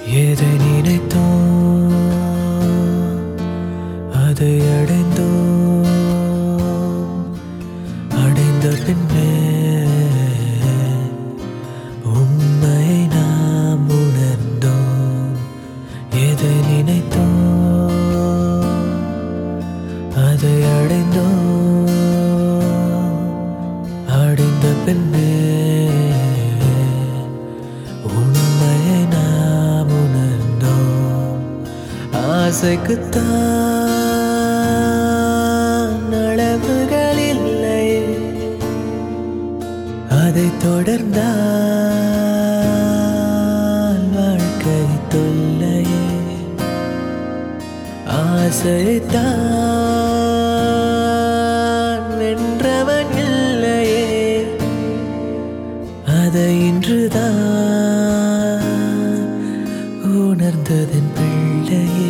எதை நினைத்தோம் அதை அடைந்தோம். அடைந்த பின்னே உண்மையை நாம் உணர்ந்தோம். எதை நினைத்தோம் அதை அடைந்தோம். அடைந்த பின்னே ஆசைக்குத்தான் அளவுகள் இல்லை, அதை தொடர்ந்தால் வாழ்க்கை தொல்லையே. ஆசைத்தான் வென்றவன் இல்லையே, அதை இன்றுதான் உணர்ந்ததன் பிள்ளையே.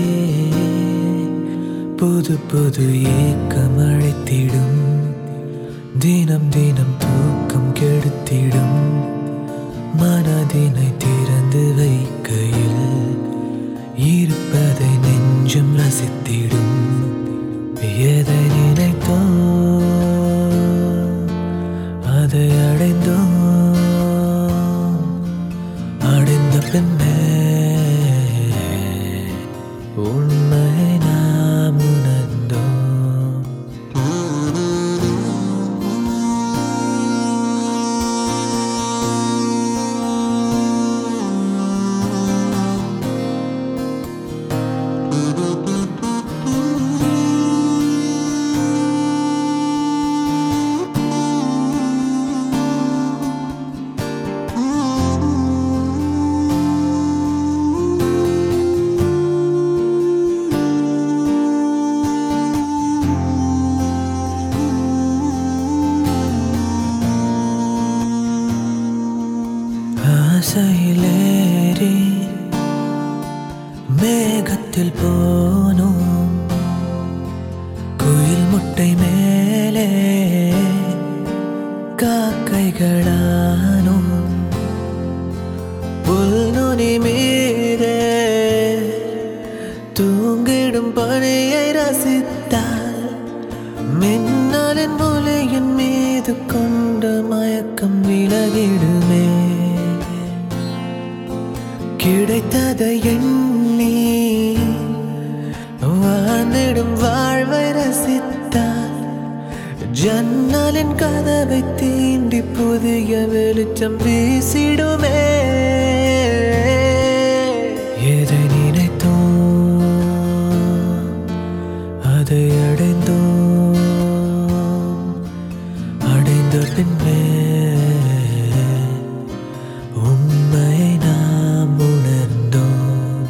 புது புது ஏக்கம் அழைத்திடும், தினம் தினம் தூக்கம் கெடுத்திடும். மனதினை திறந்து வைக்கையில் இருப்பதை நெஞ்சம் ரசித்திடும். எதை நினைத்தோம் அதை அடைந்தோம். அடைந்த பின்னே உண்மையை நாம் உணர்ந்தோம். ஆசையிலேறி மேகத்தில் போனோம். குயில் முட்டை மேலே காக்கைகளானோம். புல்நுனி மீதே தூங்கிடும் பணியை ரசித்தால் மின்னலின் ஒளியின் மீது கொண்ட மயக்கம் விலகிடுமே. கிடைத்ததை எண்ணி வாழ்ந்திடும் வாழ்வை ரசித்தால் ஜன்னலின் கதவை தீண்டி புதிய வெளிச்சம் வீசிடுமே. எதை நினைத்தோம் அதை அடைந்தோம். அடைந்த பின்னே உண்மையை நாம் உணர்ந்தோம்.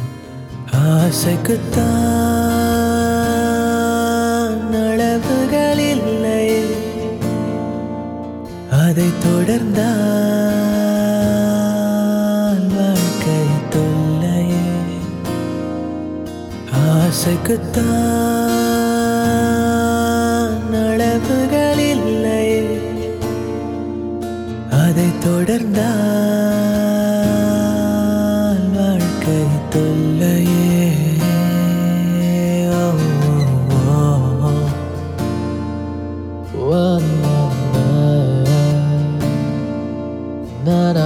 ஆசைக்குத்தான் அளவுகள் இல்லை, அதை தொடர்ந்தால் வாழ்க்கை தொல்லையே. ஆசைக்குத்தான் அளவுகள் இல்லை, அதை தொடர்ந்தால் வாழ்க்கை தொல்லையே. Na